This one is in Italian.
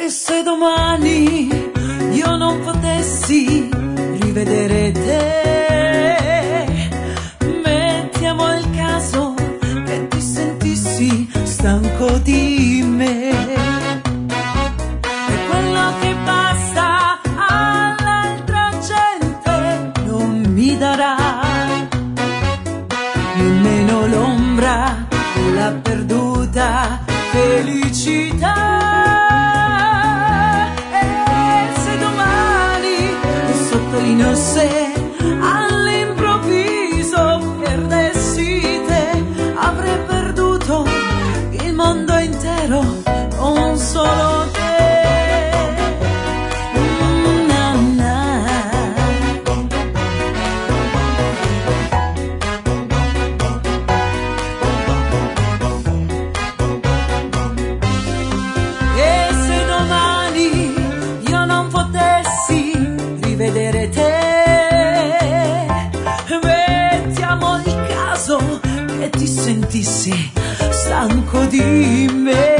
E se domani io non potessi rivedere te, mettiamo il caso che ti sentissi stanco di me, e quello che passa all'altra gente non mi darà nemmeno l'ombra della perduta felicità. Sottolineo se all'improvviso perdessi te, avrei perduto il mondo intero, non solo te. E se domani io non potessi rivedere te, mettiamo il caso che ti sentissi stanco di me.